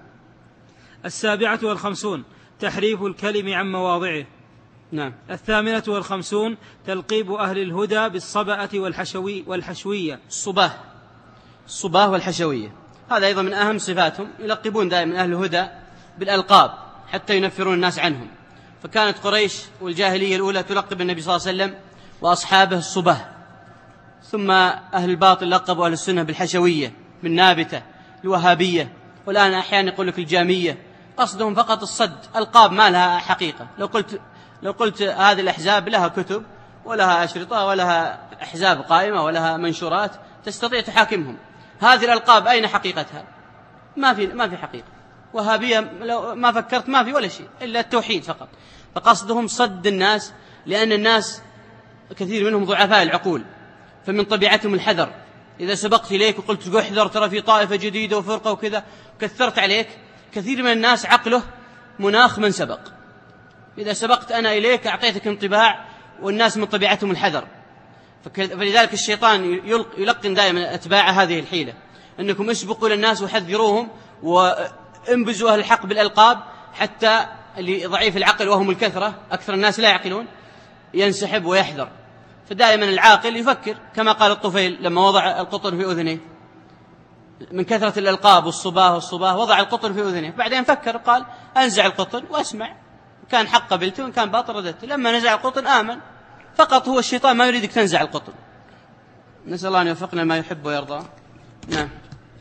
السابعة والخمسون تحريف الكلم عن مواضعه. نعم. الثامنة والخمسون تلقيب أهل الهدى بالصبأة والحشوي والحشوية. الصباه الصباه والحشوية هذا أيضا من أهم صفاتهم، يلقبون دائما أهل الهدى بالألقاب حتى ينفرون الناس عنهم. فكانت قريش والجاهلية الأولى تلقب النبي صلى الله عليه وسلم وأصحابه الصباه، ثم أهل الباطل لقبوا أهل السنة بالحشوية، بالنابتة، الوهابية، والآن أحيانا يقول لك الجامية. قصدهم فقط الصد، ألقاب ما لها حقيقة. لو قلت لو قلت هذه الأحزاب لها كتب ولها أشرطة ولها أحزاب قائمة ولها منشورات تستطيع تحاكمهم، هذه الألقاب أين حقيقتها؟ ما في ما في حقيقة. وهابية لو ما فكرت ما في ولا شيء إلا التوحيد فقط. فقصدهم صد الناس، لأن الناس كثير منهم ضعفاء العقول، فمن طبيعتهم الحذر. إذا سبقت إليك وقلت احذر ترى في طائفة جديدة وفرقة وكذا كثرت عليك، كثير من الناس عقله مناخ من سبق. إذا سبقت أنا إليك أعطيتك انطباع، والناس من طبيعتهم الحذر. فلذلك الشيطان يلقن دائما أتباع هذه الحيلة، أنكم اسبقوا للناس وحذروهم وانبزوا أهل الحق بالألقاب، حتى اللي ضعيف العقل وهم الكثرة أكثر الناس لا يعقلون ينسحب ويحذر. فدائما العاقل يفكر، كما قال الطفيل لما وضع القطن في أذنه من كثرة الألقاب والصباه والصباه، وضع القطن في أذنه، بعدين فكر قال أنزع القطن وأسمع، كان حق قبلته وإن كان باطل رددته. لما نزع القطن آمن. فقط هو الشيطان ما يريدك تنزع القطن. نسأل الله أن يوفقنا ما يحب ويرضى. نعم.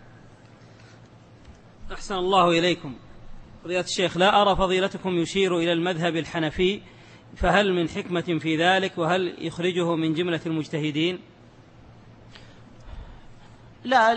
أحسن الله إليكم. فضيلة الشيخ، لا أرى فضيلتكم يشير إلى المذهب الحنفي، فهل من حكمة في ذلك؟ وهل يخرجه من جملة المجتهدين؟ لا،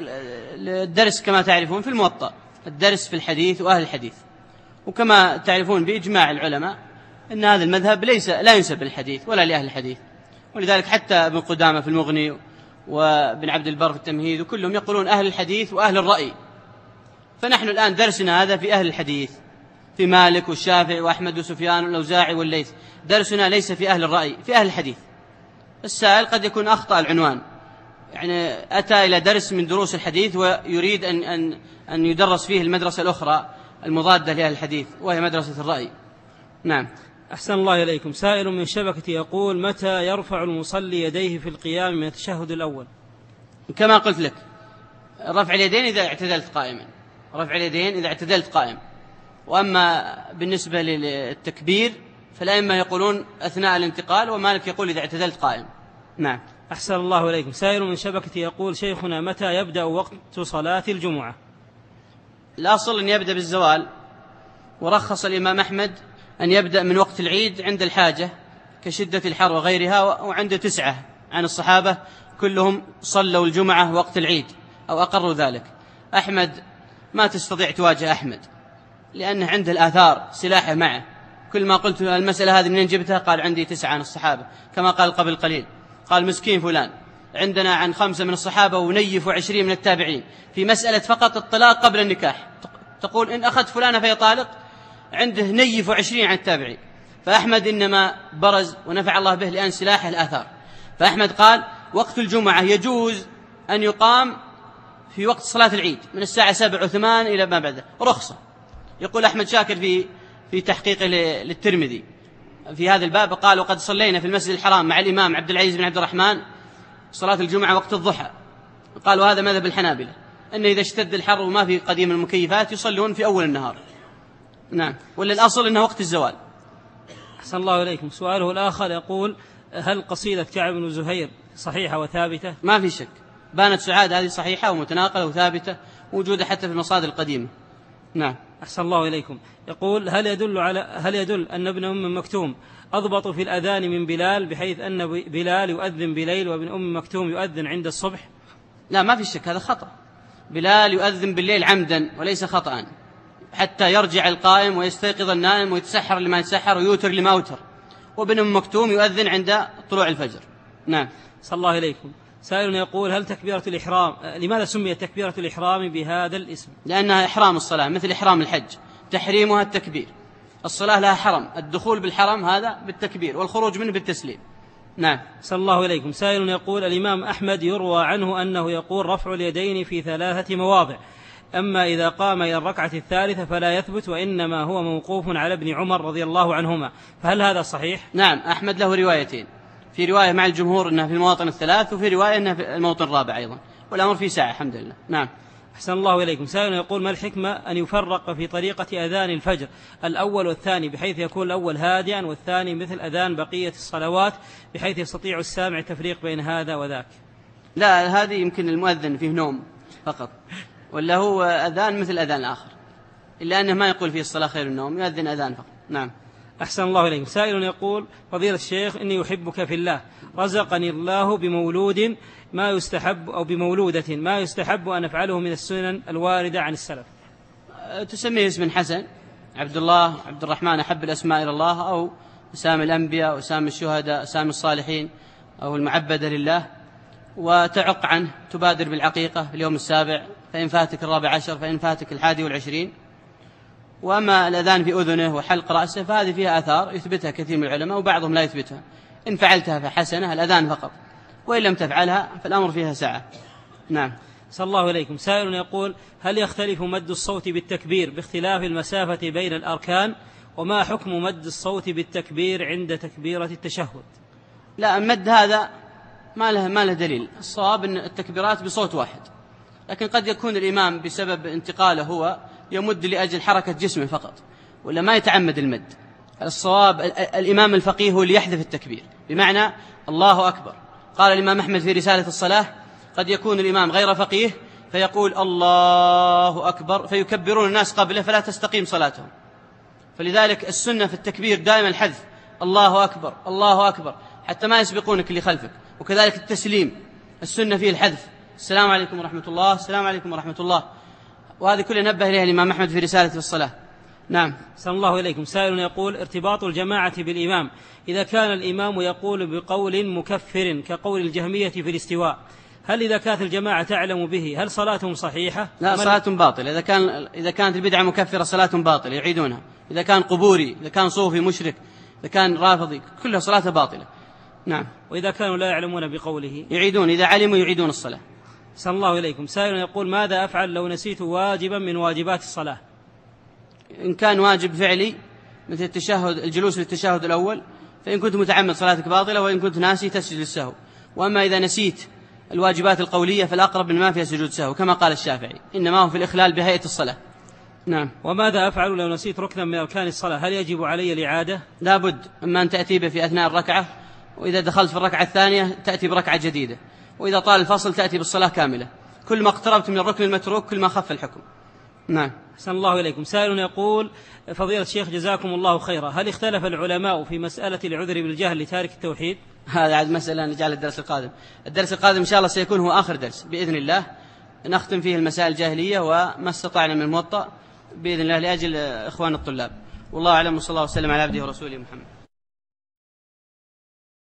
الدرس كما تعرفون في الموطأ، الدرس في الحديث وأهل الحديث، وكما تعرفون بإجماع العلماء أن هذا المذهب ليس لا ينسب للحديث ولا لأهل الحديث. ولذلك حتى ابن قدامة في المغني وابن عبد البر في التمهيد وكلهم يقولون أهل الحديث وأهل الرأي. فنحن الآن درسنا هذا في أهل الحديث، في مالك والشافعي وأحمد وسفيان والأوزاعي والليث. درسنا ليس في أهل الرأي، في أهل الحديث. السائل قد يكون أخطأ العنوان، يعني أتى إلى درس من دروس الحديث ويريد أن, أن, أن يدرس فيه المدرسة الأخرى المضادة لأهل الحديث وهي مدرسة الرأي. نعم. أحسن الله إليكم. سائل من شبكة يقول: متى يرفع المصلي يديه في القيام من التشهد الأول؟ كما قلت لك، رفع اليدين إذا اعتدلت قائما، رفع اليدين إذا اعتدلت قائم. وأما بالنسبة للتكبير فالأئمة يقولون أثناء الانتقال، ومالك يقول إذا اعتدلت قائم. نعم. أحسن الله إليكم. سائل من شبكة يقول: شيخنا، متى يبدأ وقت صلاة الجمعة؟ الأصل أن يبدأ بالزوال، ورخص الإمام أحمد أن يبدأ من وقت العيد عند الحاجة كشدة الحر وغيرها، وعند تسعة عن الصحابة كلهم صلوا الجمعة وقت العيد أو أقروا ذلك. أحمد ما تستطيع تواجه أحمد، لأنه عنده الآثار سلاحه معه. كل ما قلت المسألة هذه منين جبتها؟ قال عندي تسعة عن الصحابة، كما قال قبل قليل، قال مسكين فلان عندنا عن خمسة من الصحابة ونيف وعشرين من التابعين في مسألة فقط الطلاق قبل النكاح. تقول إن أخذ فلانة فهي طالق، عنده نيف وعشرين عن التابعين. فأحمد إنما برز ونفع الله به لأن سلاحه الآثار. فأحمد قال وقت الجمعة يجوز أن يقام في وقت صلاة العيد من الساعة سبع وثمان إلى ما بعده، رخصة. يقول أحمد شاكر في في تحقيقه للترمذي في هذا الباب، قال: وقد صلينا في المسجد الحرام مع الإمام عبد العزيز بن عبد الرحمن صلاة الجمعة وقت الضحى. قال: وهذا مذهب الحنابلة، أن إذا اشتد الحر وما في قديم المكيفات يصلون في أول النهار. نعم. ولا الأصل أنه وقت الزوال. أحسن الله إليكم. سؤاله الآخر يقول: هل قصيدة كعب بن زهير صحيحة وثابتة؟ ما في شك، بانت سعاد هذه صحيحة ومتناقلة وثابتة، موجودة حتى في المصادر القديمة. نعم. أحسن الله إليكم. يقول: هل يدل على هل يدل أن ابن أم مكتوم أضبط في الأذان من بلال، بحيث أن بلال يؤذن بليل وابن أم مكتوم يؤذن عند الصبح؟ لا، ما في شك، هذا خطأ. بلال يؤذن بالليل عمدا وليس خطأ، حتى يرجع القائم ويستيقظ النائم ويتسحر لما يتسحر ويوتر لما أوتر. وابن أم مكتوم يؤذن عند طلوع الفجر. نعم. صلى الله إليكم. سائل يقول: هل تكبيرة الإحرام، لماذا سميت تكبيرة الإحرام بهذا الاسم؟ لأنها إحرام الصلاة، مثل إحرام الحج، تحريمها التكبير. الصلاة لها حرم، الدخول بالحرم هذا بالتكبير، والخروج منه بالتسليم. نعم. صلى الله إليكم. سائل يقول: الإمام أحمد يروى عنه أنه يقول رفع اليدين في ثلاثة مواضع، أما إذا قام إلى الركعة الثالثة فلا يثبت، وإنما هو موقوف على ابن عمر رضي الله عنهما، فهل هذا صحيح؟ نعم. أحمد له روايتين، في رواية مع الجمهور أنها في المواطن الثلاث، وفي رواية أنها في الموطن الرابع أيضا، والأمر في ساعة الحمد لله. نعم. أحسن الله إليكم. سائل يقول: ما الحكمة أن يفرق في طريقة أذان الفجر الأول والثاني بحيث يكون الأول هادئا والثاني مثل أذان بقية الصلوات بحيث يستطيع السامع التفريق بين هذا وذاك؟ لا، هذه يمكن المؤذن فيه نوم فقط، ولا هو أذان مثل أذان الآخر، إلا أنه ما يقول فيه الصلاة خير النوم، يؤذن أذان فقط. نعم. أحسن الله إليكم. سائل يقول: فضيلة الشيخ، إني أحبك في الله، رزقني الله بمولود ما يستحب أو بمولودة ما يستحب أن أفعله من السنن الواردة عن السلف. تسميه اسم حسن، عبد الله، عبد الرحمن، أحب الأسماء إلى الله، أو أسامي الأنبياء، أسامي الشهداء، أسامي الصالحين، أو المعبدة لله، وتعق عنه، تبادر بالعقيقة في اليوم السابع، فإن فاتك الرابع عشر، فإن فاتك الحادي والعشرين. وأما الأذان في أذنه وحلق رأسه فهذه فيها آثار يثبتها كثير من العلماء وبعضهم لا يثبتها. إن فعلتها فحسنة، الأذان فقط، وإن لم تفعلها فالأمر فيها سعة. نعم. صلى الله عليكم. سائل يقول: هل يختلف مد الصوت بالتكبير باختلاف المسافة بين الأركان؟ وما حكم مد الصوت بالتكبير عند تكبيرة التشهد؟ لا، المد هذا ما له, ما له دليل. الصواب أن التكبيرات بصوت واحد، لكن قد يكون الإمام بسبب انتقاله هو يمد لأجل حركة جسمه فقط، ولا ما يتعمد المد. الصواب الإمام الفقيه هو اللي يحذف التكبير، بمعنى الله أكبر. قال الإمام أحمد في رسالة الصلاة: قد يكون الإمام غير فقيه فيقول الله أكبر فيكبرون الناس قبله فلا تستقيم صلاتهم. فلذلك السنة في التكبير دائما الحذف، الله أكبر الله أكبر، حتى ما يسبقونك اللي خلفك. وكذلك التسليم السنة فيه الحذف، السلام عليكم ورحمة الله، السلام عليكم ورحمة الله. وهذه كلها نبه إليها الإمام أحمد في رسالة الصلاة. نعم. صلى الله إليكم. سائل يقول: ارتباط الجماعة بالإمام إذا كان الإمام يقول بقول مكفر كقول الجهمية في الاستواء، هل إذا كانت الجماعة تعلم به هل صلاتهم صحيحة؟ لا، صلاة باطلة. إذا كان إذا كانت البدعة مكفرة صلاة باطلة يعيدونها. إذا كان قبوري، إذا كان صوفي مشرك، إذا كان رافضي، كلها صلاة باطلة. نعم. وإذا كانوا لا يعلمون بقوله يعيدون، إذا علموا يعيدون الصلاة. صلى الله إليكم. سائل يقول: ماذا أفعل لو نسيت واجبا من واجبات الصلاة؟ إن كان واجب فعلي مثل التشهد، الجلوس للتشهد الأول، فإن كنت متعمد صلاتك باطلة، وإن كنت ناسي تسجد للسهو. وأما إذا نسيت الواجبات القولية فالأقرب من ما فيها سجود سهو، كما قال الشافعي: إنما هو في الإخلال بهيئة الصلاة. نعم. وماذا أفعل لو نسيت ركنا من أركان الصلاة؟ هل يجب علي الإعادة؟ لا بد، أما أن تأتي به في أثناء الركعة، وإذا دخلت في الركعة الثانية تأتي بركعة جديدة، وإذا طال الفصل تأتي بالصلاة كاملة. كل ما اقتربت من الركن المتروك كل ما خف الحكم. نعم. أحسن الله إليكم. سائل يقول: فضيلة الشيخ جزاكم الله خيرا، هل اختلف العلماء في مسألة العذر بالجهل لتارك التوحيد؟ هذا عاد مسألة نجعل الدرس القادم. الدرس القادم إن شاء الله سيكون هو آخر درس بإذن الله، نختم فيه المسائل الجاهلية وما استطعنا من الموطأ بإذن الله لأجل إخوان الطلاب. والله أعلم، وصلى الله وسلم على عبده ورسوله محمد.